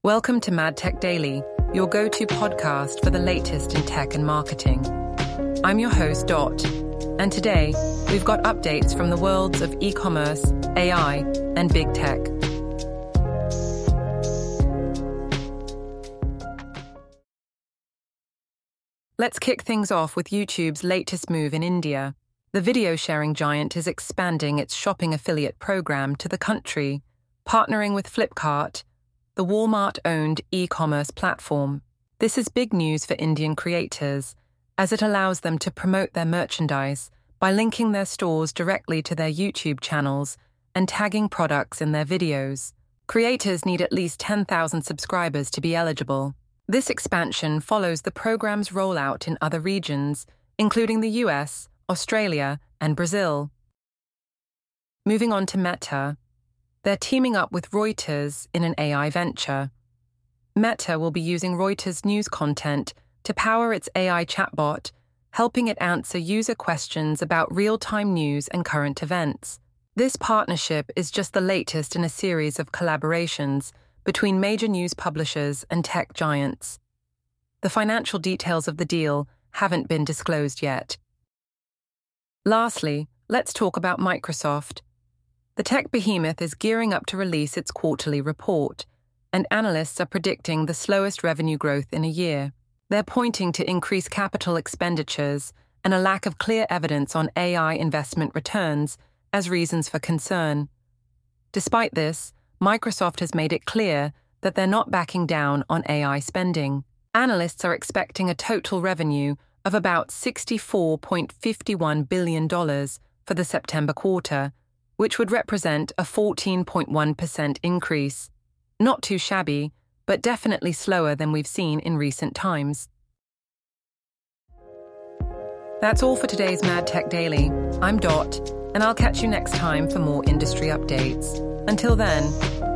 Welcome to Mad Tech Daily, your go-to podcast for the latest in tech and marketing. I'm your host, Dot, and today we've got updates from the worlds of e-commerce, AI, and big tech. Let's kick things off with YouTube's latest move in India. The video-sharing giant is expanding its shopping affiliate program to the country, partnering with Flipkart, the Walmart-owned e-commerce platform. This is big news for Indian creators, as it allows them to promote their merchandise by linking their stores directly to their YouTube channels and tagging products in their videos. Creators need at least 10,000 subscribers to be eligible. This expansion follows the program's rollout in other regions, including the US, Australia, and Brazil. Moving on to Meta. They're teaming up with Reuters in an AI venture. Meta will be using Reuters news content to power its AI chatbot, helping it answer user questions about real-time news and current events. This partnership is just the latest in a series of collaborations between major news publishers and tech giants. The financial details of the deal haven't been disclosed yet. Lastly, let's talk about Microsoft. The tech behemoth is gearing up to release its quarterly report, and analysts are predicting the slowest revenue growth in a year. They're pointing to increased capital expenditures and a lack of clear evidence on AI investment returns as reasons for concern. Despite this, Microsoft has made it clear that they're not backing down on AI spending. Analysts are expecting a total revenue of about $64.51 billion for the September quarter, which would represent a 14.1% increase. Not too shabby, but definitely slower than we've seen in recent times. That's all for today's Mad Tech Daily. I'm Dot, and I'll catch you next time for more industry updates. Until then,